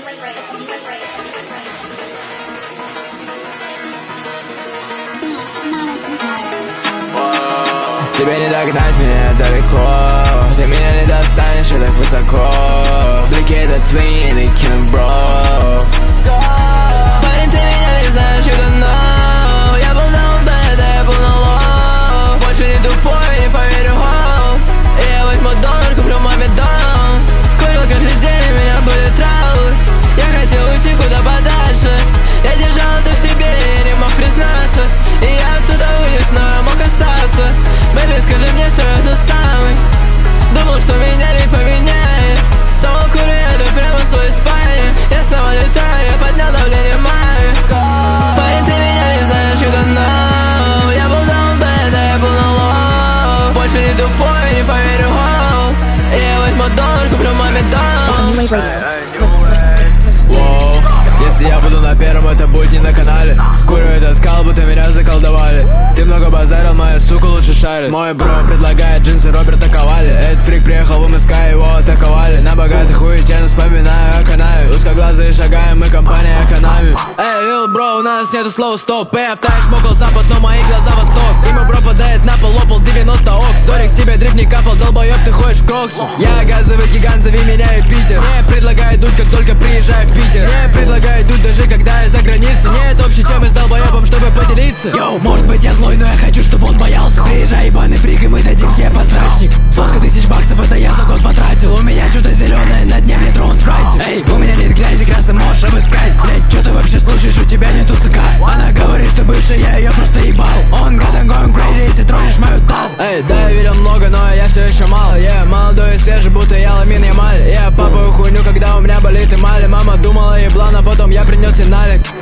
Тебе не догнать меня далеко, ты меня не достанешь, я так высоко. Блики это твои, или бро. Парень, ты меня не знаешь, you don't know. Я был down bad, а я был на low. Больше не тупой, не поверю, хоу. И я возьму доллар, куплю маме дом. Курил каждый день, у меня были травмы. Я хотел уйти куда подальше. Я держал это в себе, я не мог признаться. И я оттуда вылез, но я мог остаться. Бэби, скажи мне, что я тот самый. Думал, что меня не поменяет. Снова курю, еду прямо в свою спальню. Я снова летаю, я поднял давление маме. Парень, ты меня не знаешь, you don't know. Я был down bad, а я был на low. Больше не тупой, не поверю, хоу. И я возьму доллар, куплю маме дом. Если я буду на первом, это будет не на канале. Курю этот кал, будто меня заколдовали. Ты много базарил, моя сука лучше шарит. Мой бро предлагает джинсы Роберта Ковали. Этот фрик приехал в МСК, его атаковали. На богатых уетен, вспоминаю о канаве. Узкоглазые шагаем, мы компания Konami. Эй, лил бро, у нас нету слова стоп. Эй, автаешь мокол запад, но мои глаза восток. И мой бро падает на пол, лопал 90 окс. Дорик, с тебя дрифт не капал, долбоёб, ты ходишь в кроксу. Я газовый гигант, зови меня Юпитер. Мне предлагают дуть, как только приезжаю в Питер. Мне предлагают дуть даже когда я за границей. Нет общей темы с долбоёбом, чтобы поделиться. Йоу, может быть я злой, но я хочу, чтобы он боялся. Приезжай, ебаный фрик, и мы дадим тебе посрачник. 100 000 баксов, это я за год потратил. У меня что-то зеленое, на дне в литровом спрайте. Эй, у меня нет грязи, красный можешь обыскать. Блять, что ты вообще слушаешь, у тебя нету СК. Она говорит, что бывшая, я ее просто ебал. Он God, I'm going crazy, если тронешь мою тат. Эй, да, я верил много, но я все еще мало. Я молодой и свежий, будто я Ламин Ямаль. Я папаю хуйню, когда у меня болит эмаль. Мама думала еблан, а потом я принес ей налик.